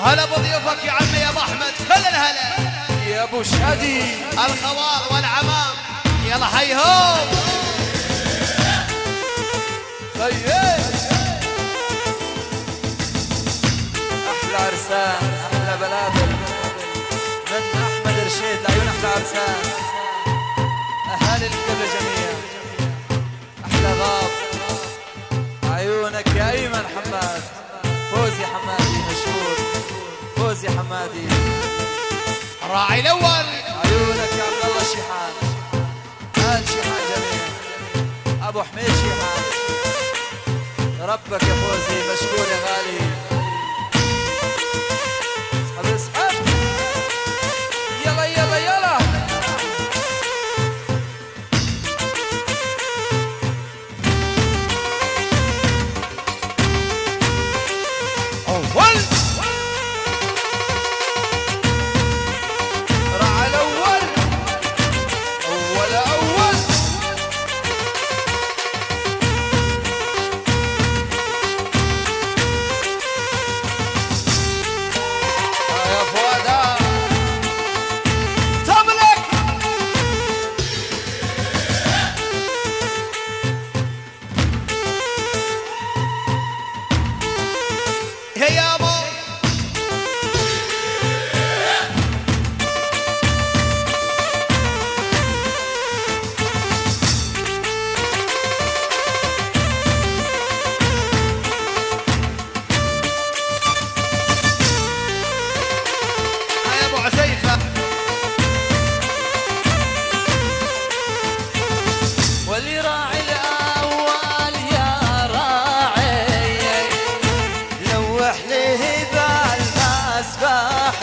هلا بضيوفك يا عمي يا ابو احمد، كل الهلا يا ابو شادي الخوال والعمام، يلا حيهم احلى عرسان احلى بلابل من احمد رشيد لعيون احلى عرسان، اهالي القبله جميعا، احلى غاب عيونك يا ايمن حماد، فوزي حمادي مشهور، فوزي حمادي راعي الاول، عيونك يا عبد الله شيحان، آل شيحان جميعا، ابو حميد شيحان، ربك يا فوزي مشكور يا غالي. اسحب اسحب يلا يلا يلا اول راعي الاول اول يا فؤاد تملك هيا ابو عزيفة واللي راعي الأول يا راعي لوح له بالمسبح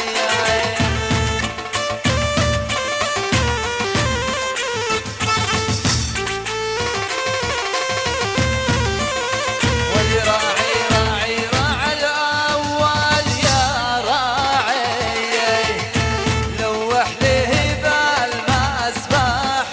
واللي راعي الأول يا راعي لوح له بالمسبح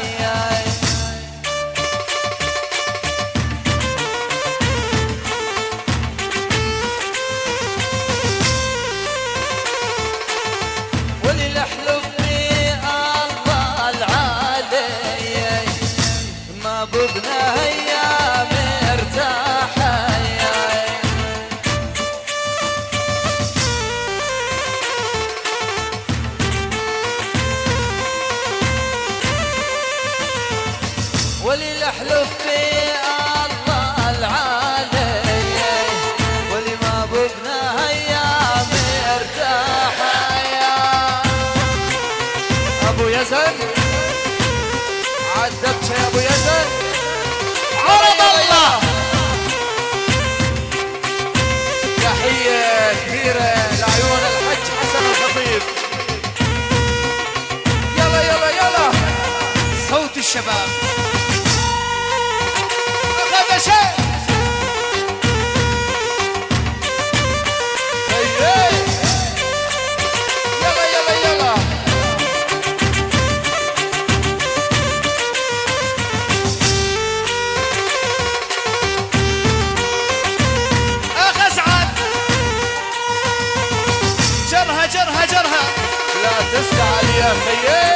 واللي لحلف بي الله العالي ما ببنا هيا مرتاحة واللي لحلف بي الله العالي واللي ما ببنا هيا مرتاحة ابو يزن عذبت يا ابو يزن عرض الله تحية كبيرة لعيون الحج حسن الخطيب. يلا يلا يلا صوت الشباب هذا شيء يلا يلا يلا اخ اسعد جرها جرها جرها لا تزعل يا خيي.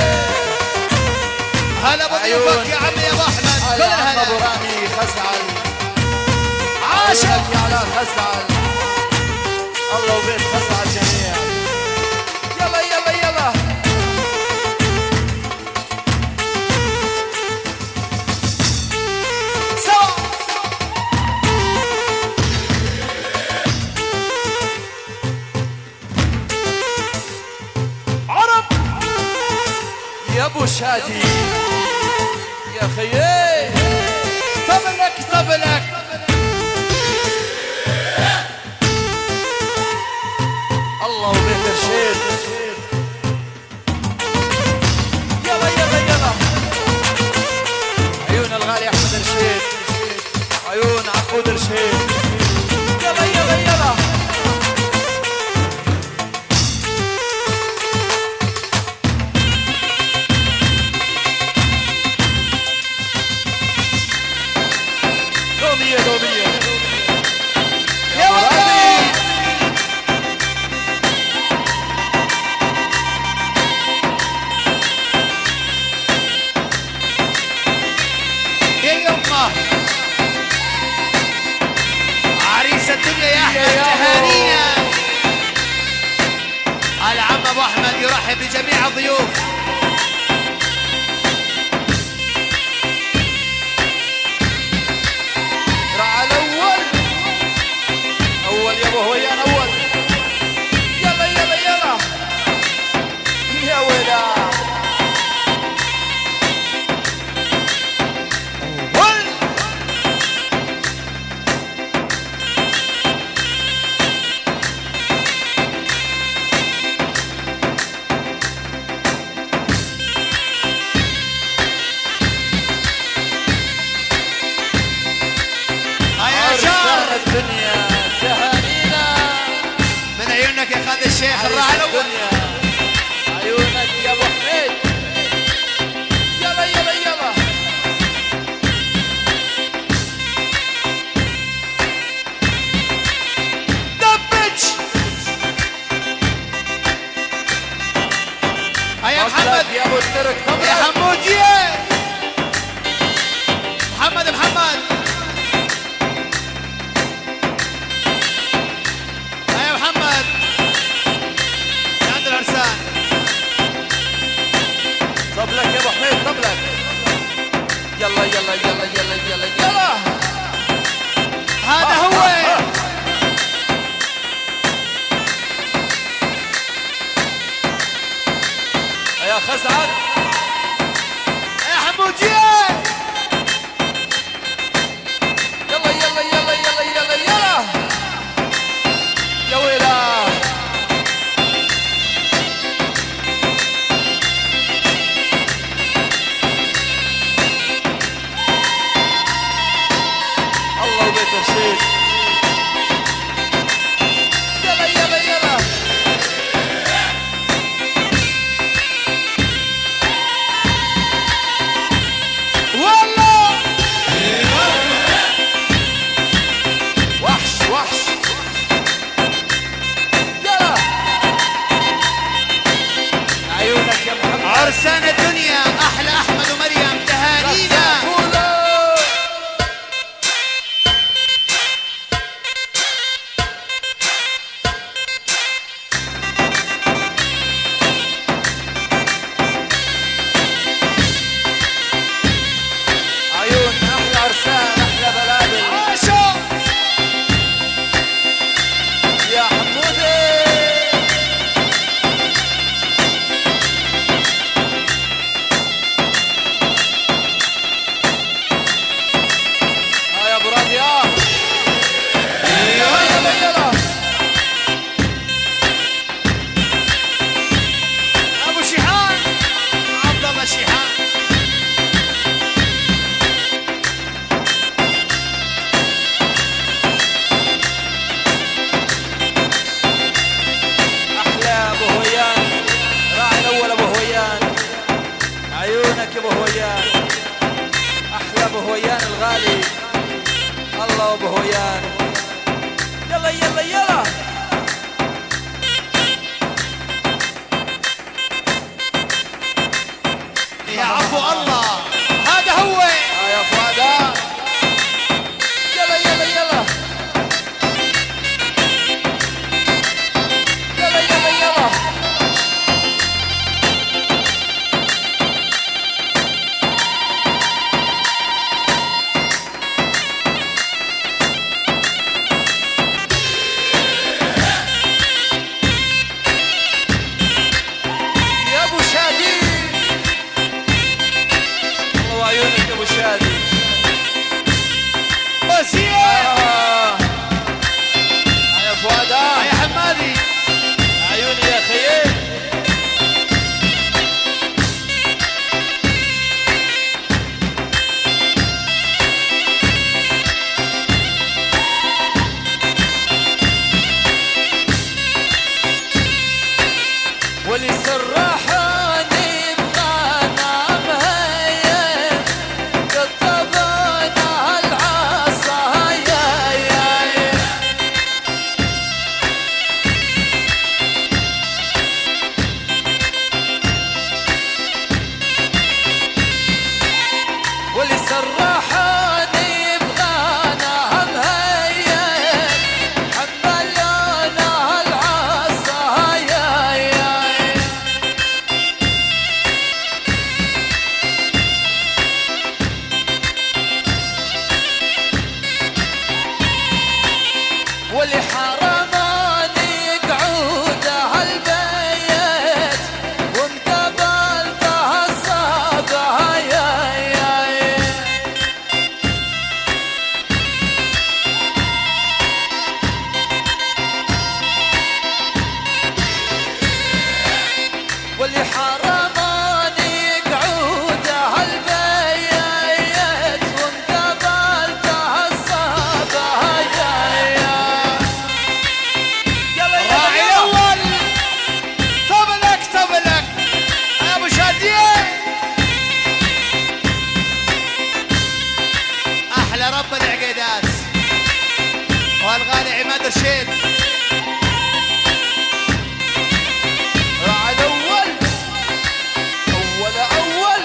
هلا بضيوفك يا عمي يا ابو احمد، كل الهلا ابو الهلا رامي خزعل عاشق عاشق يا على خزعل الله وبيت خزعل جميعا. يلا يلا يلا سوا عرب يا ابو شادي يا خيي. طبلك طبلك الله وبيت رشيد. يلا يلا يلا عيون الغالي احمد رشيد، عيون عقود رشيد. يلا يلا يلا نرحب بجميع الضيوف. راح الأول أول يا أبو هويان أول. يلا يلا يلا يا ويلا الدنيا تهانينا من عيونك يا خالد الشيخ الراعي الأول. عيونك يا أبو حميد. يلا يلا يلا دبج. هيا محمد يا أبو الترك يا حمودية. محمد عند العرسان. طبلك يا ابو حميد طبلك. يلا يلا يلا يلا يلا يلا هذا هو. يا خزعل يا حمودية. يلا يلا يلا يلا يلا يلا يا ويلا. الله وبيت رشيد. يلا يلا يلا والله وحش وحش. يلا عيونك يا محمد. عرسان الدنيا أحلى أحمد ومريم تهانينا. عيون احلى عرسان احلى بلابل. عاشوا يا حمودي. يا ابو راضي يلا يلا يلا أبو شيحان عبد الله شيحان. احلى ابو هويان. راعي الاول ابو هويان. عيونك يا ابو هويان. احلى ابو هويان الغالي. الله ابو هويان. يلا يلا يلا يا عفو الله هذا هو. يا فؤاد. يلا يلا يلا يلا يلا يلا يا ابو شادي. واللي حرماني قعود هالبيت ومقابلته الصابه يا واللي حرماني قعود هالبيت ومقابلته الصابه راعي الاول طبلك طبلك يا ابو شاديه. احلى رب العقيدات والغالي عماد رشيد. راعي الاول اول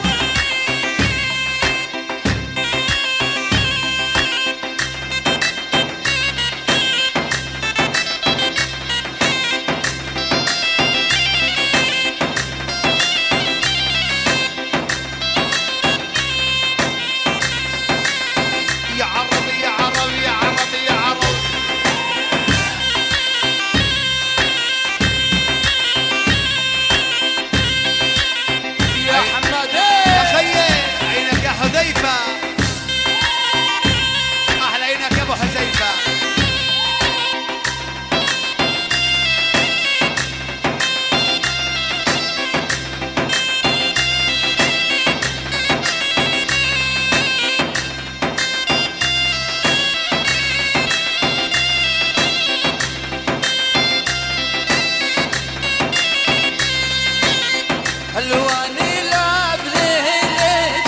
يا عرب يا عرب يا عرب يا عرب. يا حماد يا خيي عينك يا حذيفه. احلى عينك يا ابو حذيفه. حلواني لابله لك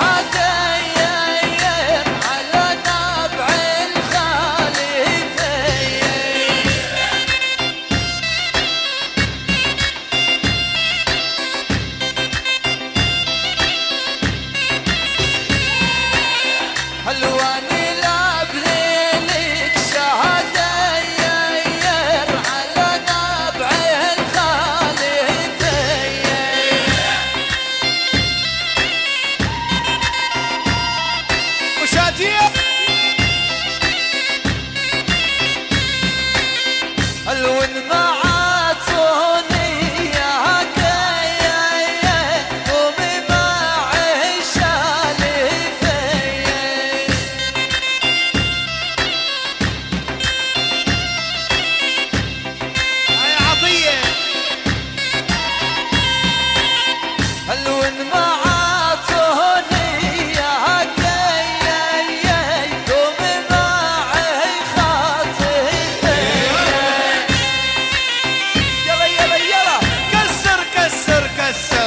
شهادين على نبع الخالفين. حلواني لابله لك شهادين على نبع الخالفين. وشاديه الون معاتوني يا كيا وبماعي شالفين. يا عطيه الون معاتوني يا كيا وبماعي خاطفين. يلا يلا يلا كسر كسر كسر.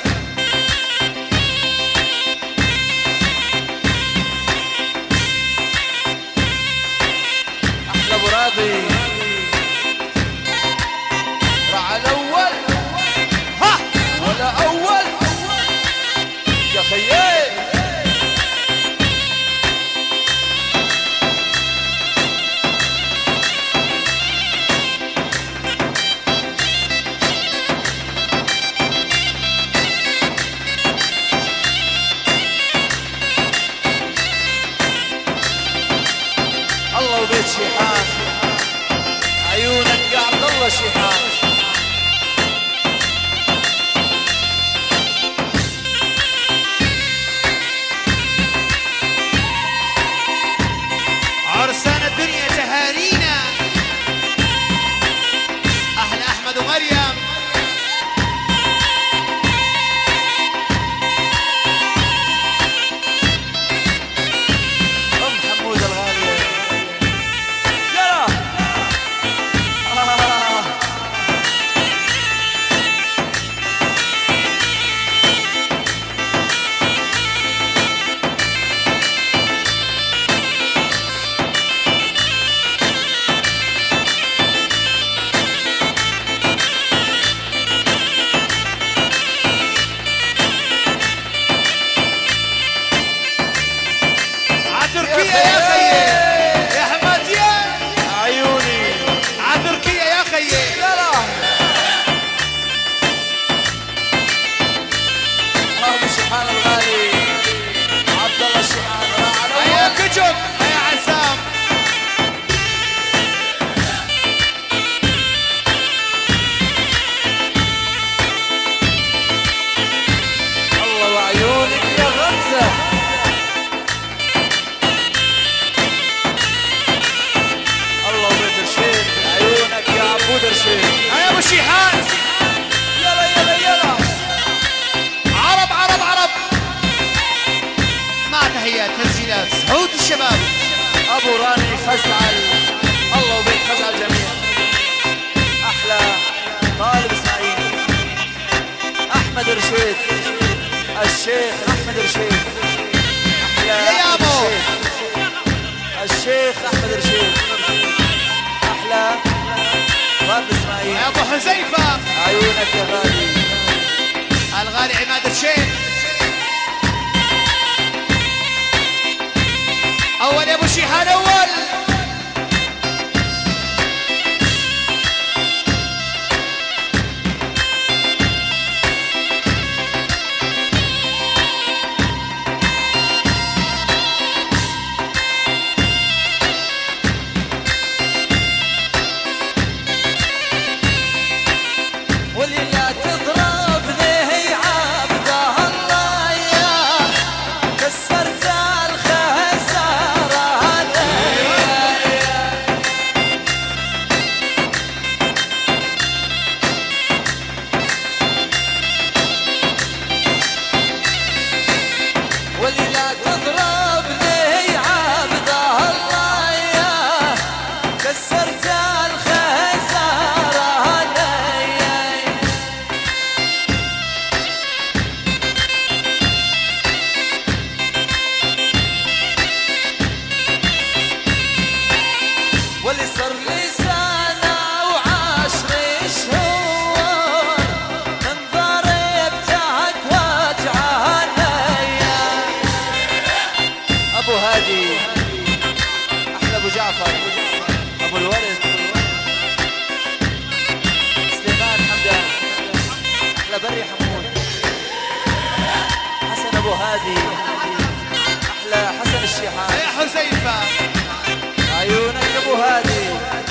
احلى ابو راضي. راعى الاول ها ولا اول يا خيي. الله وبيت شيحان عيونك يا عبد الله شيحان. عرسان الدنيا تهانينا. احلى احمد ومريم. ام حمود الغالية. داوود رشيد. يا ابو الشيحان يلا يلا يلا عرب عرب عرب مع تحيات تسجيلات سعود الشباب. ابو راني خزعل، الله وبيت خزعل جميع. احلى طالب اسماعيل احمد رشيد، الشيخ احمد رشيد. احلى يا ابو الشيخ احمد رشيد. احلى طالب اسماعيل يا ابو حذيفه. عيونك يا غالي. الغالي عماد الشيخ. اول يا ابو الشيحان اول. ابو الورد سليمان حمدان. احلى بري حمود حسن ابو هادي. احلى حسن الشيحان. يا حذيفه عيونك ابو هادي.